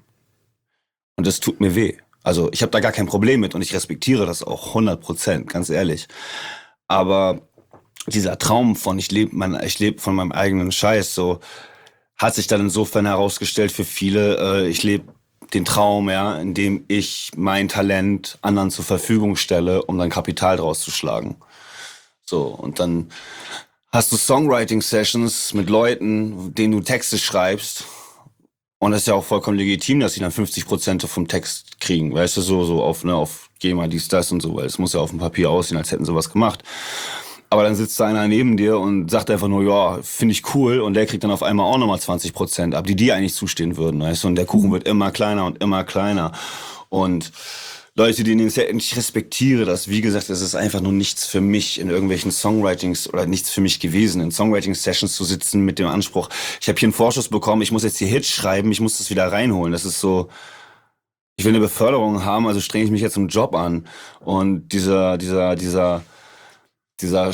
Und das tut mir weh. Also ich habe da gar kein Problem mit und ich respektiere das auch hundert Prozent, ganz ehrlich. Aber dieser Traum von ich lebe mein, ich lebe von meinem eigenen Scheiß, so hat sich dann insofern herausgestellt für viele, äh, ich lebe den Traum, ja, in dem ich mein Talent anderen zur Verfügung stelle, um dann Kapital draus zu schlagen. So, und dann hast du Songwriting-Sessions mit Leuten, denen du Texte schreibst. Und das ist ja auch vollkommen legitim, dass sie dann fünfzig Prozent vom Text kriegen. Weißt du, so, so auf, ne, auf geh mal dies, das und so, weil es muss ja auf dem Papier aussehen, als hätten sie was gemacht. Aber dann sitzt da einer neben dir und sagt einfach nur, ja, finde ich cool. Und der kriegt dann auf einmal auch nochmal zwanzig Prozent ab, die dir eigentlich zustehen würden. Weißt du? Und der Kuchen wird immer kleiner und immer kleiner. Und Leute, die den ich respektiere das. Wie gesagt, es ist einfach nur nichts für mich in irgendwelchen Songwritings oder nichts für mich gewesen, in Songwriting-Sessions zu sitzen mit dem Anspruch, ich habe hier einen Vorschuss bekommen, ich muss jetzt hier Hits schreiben, ich muss das wieder reinholen. Das ist so, ich will eine Beförderung haben, also strenge ich mich jetzt im Job an. Und dieser, dieser, dieser, dieser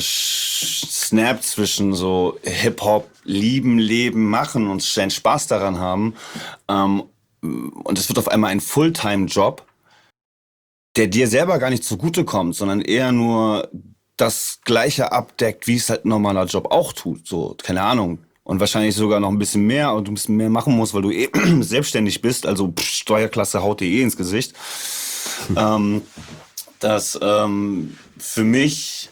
Snap zwischen so Hip-Hop, lieben, leben, machen und seinen Spaß daran haben, ähm, und es wird auf einmal ein Fulltime-Job, der dir selber gar nicht zugutekommt, sondern eher nur das Gleiche abdeckt, wie es halt ein normaler Job auch tut. So, keine Ahnung. Und wahrscheinlich sogar noch ein bisschen mehr und du ein bisschen mehr machen musst, weil du eh selbstständig bist. Also pff, Steuerklasse haut dir eh ins Gesicht. Hm. Ähm, das ähm, für mich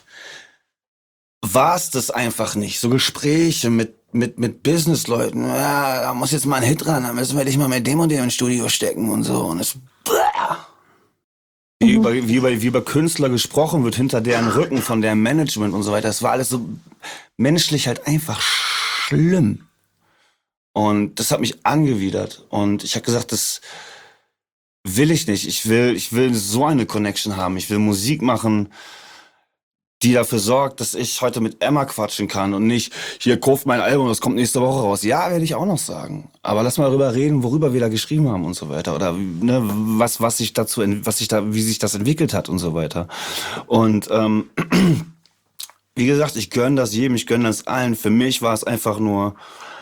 war es das einfach nicht. So Gespräche mit mit mit Businessleuten. Ja, da muss jetzt mal ein Hit ran, da müssen wir dich mal mit dem und dem ins Studio stecken und so. Und es Wie über, wie, über, wie über Künstler gesprochen wird, hinter deren Rücken, von deren Management und so weiter. Das war alles so menschlich halt einfach schlimm. Und das hat mich angewidert. Und ich habe gesagt, das, will ich nicht. Ich will, ich will so eine Connection haben. Ich will Musik machen, die dafür sorgt, dass ich heute mit Emma quatschen kann und nicht, hier, kauft mein Album, das kommt nächste Woche raus. Ja, werde ich auch noch sagen. Aber lass mal darüber reden, worüber wir da geschrieben haben und so weiter. Oder ne, was, was sich dazu, was sich da, wie sich das entwickelt hat und so weiter. Und ähm, wie gesagt, ich gönne das jedem, ich gönne das allen. Für mich war es einfach nur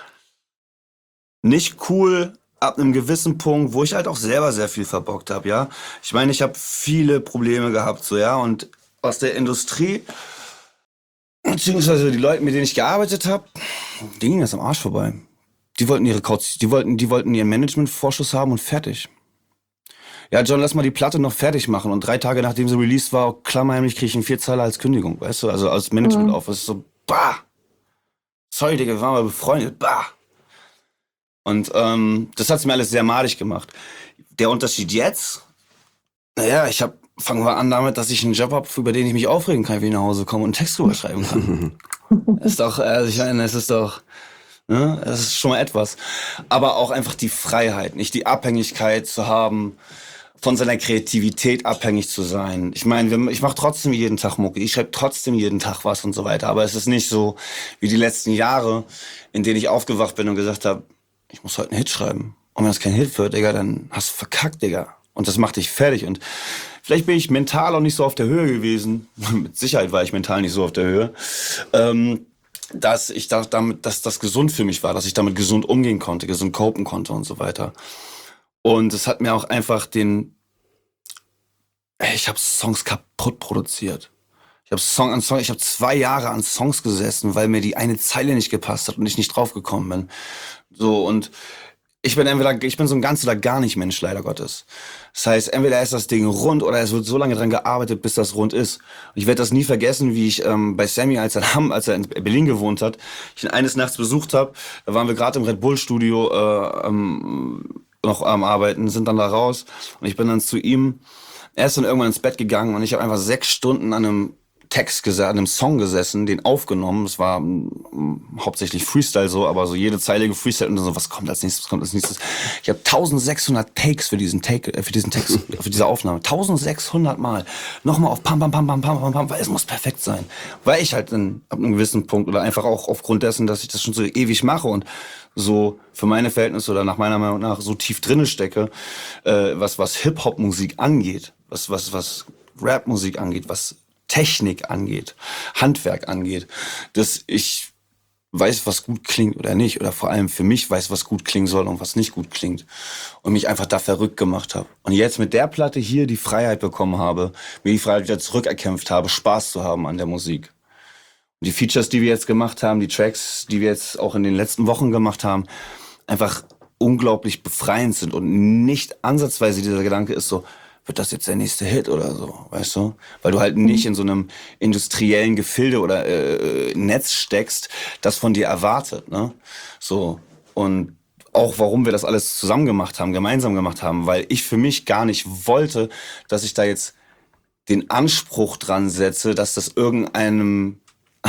nicht cool ab einem gewissen Punkt, wo ich halt auch selber sehr viel verbockt habe, ja. Ich meine, ich habe viele Probleme gehabt, so, ja, und aus der Industrie, beziehungsweise die Leute, mit denen ich gearbeitet habe, denen ging das am Arsch vorbei. Die wollten ihre Couch, die wollten, die wollten ihren Management-Vorschuss haben und fertig. Ja, John, lass mal die Platte noch fertig machen. Und drei Tage nachdem sie released war, klammerheimlich kriege ich einen Vierzeiler als Kündigung, weißt du? Also als Management auf. Das ist so, bah! Sorry, Digga, wir waren mal befreundet, bah! Und ähm, das hat's mir alles sehr madig gemacht. Der Unterschied jetzt, naja, ich hab, fangen wir an damit, dass ich einen Job habe, über den ich mich aufregen kann, wie ich nach Hause komme und einen Text drüber schreiben kann. Ist doch, also ich meine, es ist doch, ne, es ist schon mal etwas. Aber auch einfach die Freiheit, nicht die Abhängigkeit zu haben, von seiner Kreativität abhängig zu sein. Ich meine, ich mache trotzdem jeden Tag Mucke, ich schreibe trotzdem jeden Tag was und so weiter. Aber es ist nicht so wie die letzten Jahre, in denen ich aufgewacht bin und gesagt habe, ich muss heute einen Hit schreiben. Und wenn das kein Hit wird, Digga, dann hast du verkackt, Digga. Und das macht dich fertig. Und vielleicht bin ich mental auch nicht so auf der Höhe gewesen. Mit Sicherheit war ich mental nicht so auf der Höhe. Ähm, dass ich da, damit, dass das gesund für mich war, dass ich damit gesund umgehen konnte, gesund copen konnte und so weiter. Und es hat mir auch einfach den, ey, ich habe Songs kaputt produziert. Ich habe Song an Song, ich habe zwei Jahre an Songs gesessen, weil mir die eine Zeile nicht gepasst hat und ich nicht draufgekommen bin. So, und ich bin entweder, ich bin so ein ganz oder gar nicht Mensch, leider Gottes. Das heißt, entweder ist das Ding rund oder es wird so lange dran gearbeitet, bis das rund ist. Und ich werde das nie vergessen, wie ich ähm, bei Sammy, als er, als er in Berlin gewohnt hat, ich ihn eines Nachts besucht habe. Da waren wir gerade im Red Bull Studio äh, ähm, noch am Arbeiten, sind dann da raus und ich bin dann zu ihm. Er ist dann irgendwann ins Bett gegangen und ich habe einfach sechs Stunden an einem Text gesessen, an einem Song gesessen, den aufgenommen. Es war um, hauptsächlich Freestyle so, aber so jede Zeile gefreestylt und dann so, was kommt als nächstes, was kommt als nächstes. Ich habe eintausendsechshundert Takes für diesen Take, äh, für diesen Text, für diese Aufnahme. eintausendsechshundert Mal. Nochmal auf pam, pam, pam, pam, pam, pam, pam, weil es muss perfekt sein. Weil ich halt in, ab einem gewissen Punkt oder einfach auch aufgrund dessen, dass ich das schon so ewig mache und so für meine Verhältnisse oder nach meiner Meinung nach so tief drinne stecke, äh, was, was Hip-Hop-Musik angeht, was, was, was Rap-Musik angeht, was Technik angeht, Handwerk angeht, dass ich weiß, was gut klingt oder nicht, oder vor allem für mich weiß, was gut klingen soll und was nicht gut klingt und mich einfach da verrückt gemacht habe. Und jetzt mit der Platte hier die Freiheit bekommen habe, mir die Freiheit wieder zurückerkämpft habe, Spaß zu haben an der Musik. Und die Features, die wir jetzt gemacht haben, die Tracks, die wir jetzt auch in den letzten Wochen gemacht haben, einfach unglaublich befreiend sind und nicht ansatzweise dieser Gedanke ist so, wird das jetzt der nächste Hit oder so, weißt du? Weil du halt nicht in so einem industriellen Gefilde oder äh, Netz steckst, das von dir erwartet, ne? So. Und auch warum wir das alles zusammen gemacht haben, gemeinsam gemacht haben, weil ich für mich gar nicht wollte, dass ich da jetzt den Anspruch dran setze, dass das irgendeinem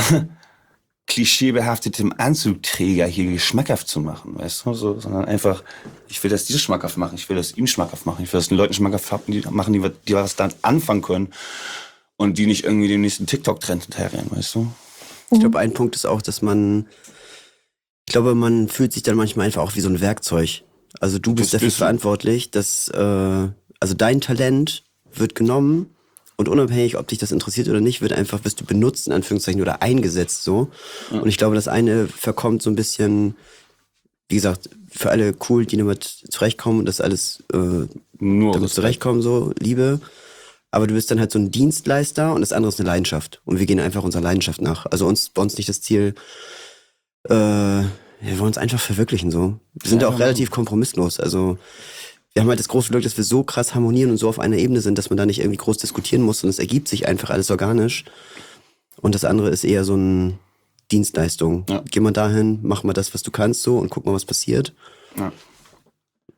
klischeebehafteten Anzugträger hier schmackhaft zu machen, weißt du, so, sondern einfach, ich will das dir schmackhaft machen, ich will das ihm schmackhaft machen, ich will das den Leuten schmackhaft machen, die, die was damit anfangen können und die nicht irgendwie den nächsten TikTok-Trend hinterherrennen, weißt du? Ich glaube, ein Punkt ist auch, dass man, ich glaube, man fühlt sich dann manchmal einfach auch wie so ein Werkzeug. Also du bist dafür verantwortlich, dass, äh, also dein Talent wird genommen und unabhängig, ob dich das interessiert oder nicht, wird einfach, wirst du benutzt, in Anführungszeichen, oder eingesetzt, so. Ja. Und ich glaube, das eine verkommt so ein bisschen, wie gesagt, für alle cool, die damit zurechtkommen und das alles, äh, nur damit zurechtkommen, so, Liebe. Aber du bist dann halt so ein Dienstleister und das andere ist eine Leidenschaft. Und wir gehen einfach unserer Leidenschaft nach. Also uns, bei uns nicht das Ziel, äh, wir wollen uns einfach verwirklichen, so. Wir sind ja auch relativ kompromisslos, also, wir haben halt das große Glück, dass wir so krass harmonieren und so auf einer Ebene sind, dass man da nicht irgendwie groß diskutieren muss und es ergibt sich einfach alles organisch. Und das andere ist eher so eine Dienstleistung. Ja. Geh mal dahin, mach mal das, was du kannst so und guck mal, was passiert. Ja.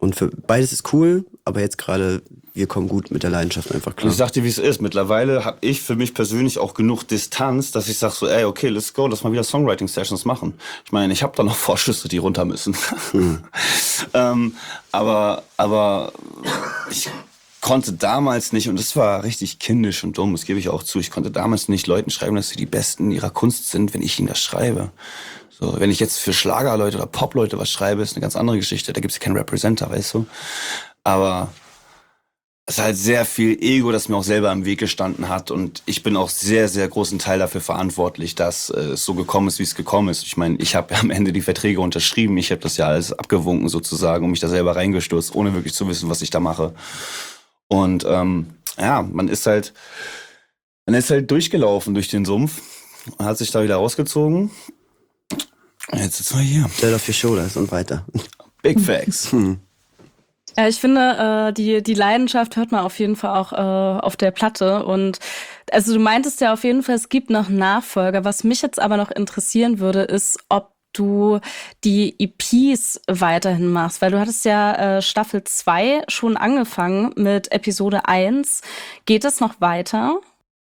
Und für beides ist cool, aber jetzt gerade, wir kommen gut mit der Leidenschaft einfach Und klar. ich sag dir, wie es ist. Mittlerweile habe ich für mich persönlich auch genug Distanz, dass ich sag so, ey, okay, let's go, lass mal wieder Songwriting-Sessions machen. Ich meine, ich habe da noch Vorschüsse, die runter müssen. Mhm. ähm, aber, aber ich konnte damals nicht, und das war richtig kindisch und dumm, das gebe ich auch zu, ich konnte damals nicht Leuten schreiben, dass sie die Besten ihrer Kunst sind, wenn ich ihnen das schreibe. So, wenn ich jetzt für Schlagerleute oder Popleute was schreibe, ist eine ganz andere Geschichte. Da gibt es keinen Representer, weißt du. Aber es ist halt sehr viel Ego, das mir auch selber im Weg gestanden hat. Und ich bin auch sehr, sehr großen Teil dafür verantwortlich, dass äh, es so gekommen ist, wie es gekommen ist. Ich meine, ich habe am Ende die Verträge unterschrieben. Ich habe das ja alles abgewunken sozusagen und mich da selber reingestürzt, ohne wirklich zu wissen, was ich da mache. Und ähm, ja, man ist halt, man ist halt durchgelaufen durch den Sumpf und hat sich da wieder rausgezogen. Jetzt sitzen wir hier. Stell auf your shoulders und weiter. Big Facts. Hm. Ja, ich finde, äh, die, die Leidenschaft hört man auf jeden Fall auch äh, auf der Platte. Und also du meintest ja auf jeden Fall, es gibt noch Nachfolger. Was mich jetzt aber noch interessieren würde, ist, ob du die E Ps weiterhin machst. Weil du hattest ja äh, Staffel zwei schon angefangen mit Episode eins. Geht das noch weiter?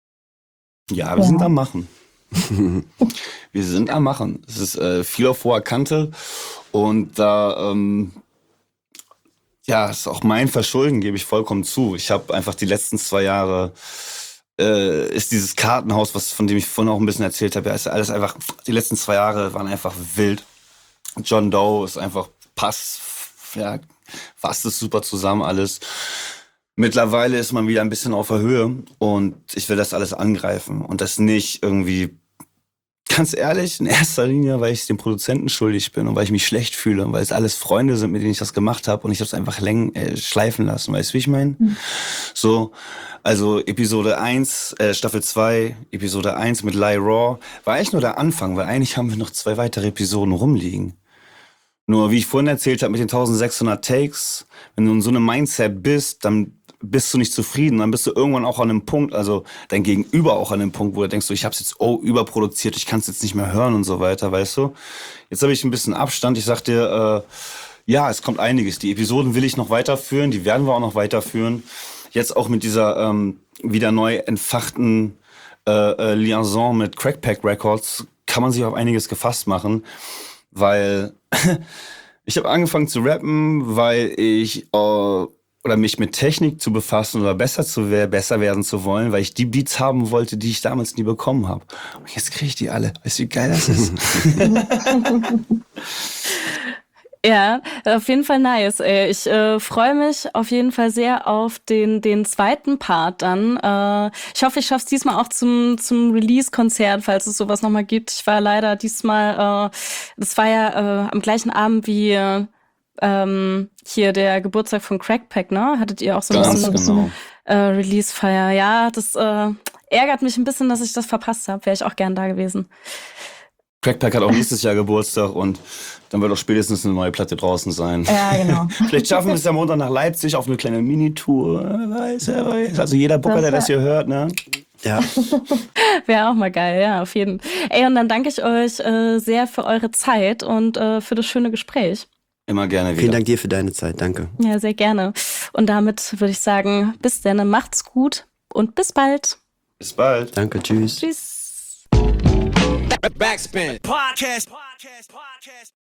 Ja, wir Ja. sind am Machen. Wir sind am Machen. Es ist äh, viel auf hoher Kante und da, ähm, ja, ist auch mein Verschulden, gebe ich vollkommen zu. Ich habe einfach die letzten zwei Jahre, äh, ist dieses Kartenhaus, was von dem ich vorhin auch ein bisschen erzählt habe, ja, ist alles einfach, die letzten zwei Jahre waren einfach wild. John Doe ist einfach Pass, ja, fasst es super zusammen alles. Mittlerweile ist man wieder ein bisschen auf der Höhe und ich will das alles angreifen und das nicht irgendwie, ganz ehrlich, in erster Linie, weil ich dem Produzenten schuldig bin und weil ich mich schlecht fühle und weil es alles Freunde sind, mit denen ich das gemacht habe und ich habe es einfach läng äh, schleifen lassen, weißt du, wie ich meine? Mhm. So, also Episode eins, äh, Staffel zwei, Episode eins mit Lie Raw war eigentlich nur der Anfang, weil eigentlich haben wir noch zwei weitere Episoden rumliegen. Nur, wie ich vorhin erzählt habe, mit den eintausendsechshundert Takes, wenn du in so einem Mindset bist, dann bist du nicht zufrieden. Dann bist du irgendwann auch an einem Punkt, also dein Gegenüber auch an einem Punkt, wo du denkst, so, ich hab's jetzt oh, überproduziert, ich kann es jetzt nicht mehr hören und so weiter, weißt du? Jetzt habe ich ein bisschen Abstand. Ich sag dir, äh, ja, es kommt einiges. Die Episoden will ich noch weiterführen, die werden wir auch noch weiterführen. Jetzt auch mit dieser ähm, wieder neu entfachten äh, äh, Liaison mit Crackpack Records kann man sich auf einiges gefasst machen, weil ich habe angefangen zu rappen, weil ich äh, oder mich mit Technik zu befassen oder besser zu werden, besser werden zu wollen, weil ich die Beats haben wollte, die ich damals nie bekommen habe. Und jetzt kriege ich die alle. Weißt du, wie geil das ist? Ja, auf jeden Fall nice. Ey. Ich äh, freue mich auf jeden Fall sehr auf den den zweiten Part dann. Äh, ich hoffe, ich schaff's diesmal auch zum zum Release-Konzert, falls es sowas nochmal gibt. Ich war leider diesmal, äh, das war ja äh, am gleichen Abend wie ähm, hier der Geburtstag von Crackpack, ne? Hattet ihr auch so ein Ganz bisschen genau. äh, Release-Feier? Ja, das äh, ärgert mich ein bisschen, dass ich das verpasst habe. Wäre ich auch gern da gewesen. Crackpack hat auch nächstes Jahr Geburtstag und dann wird auch spätestens eine neue Platte draußen sein. Ja, genau. Vielleicht schaffen wir es ja Montag nach Leipzig auf eine kleine Minitour. Wer weiß, wer weiß. Also jeder Booker, Das der das wär- hier hört, ne? Ja, Wäre auch mal geil, ja, auf jeden Fall. Ey, und dann danke ich euch äh, sehr für eure Zeit und äh, für das schöne Gespräch. Immer gerne wieder. vielen Dank dir für deine Zeit, danke. Ja, sehr gerne. Und damit würde ich sagen, bis dann, macht's gut und bis bald. Bis bald. Danke, tschüss. Tschüss. Backspin. Podcast. Podcast. Podcast.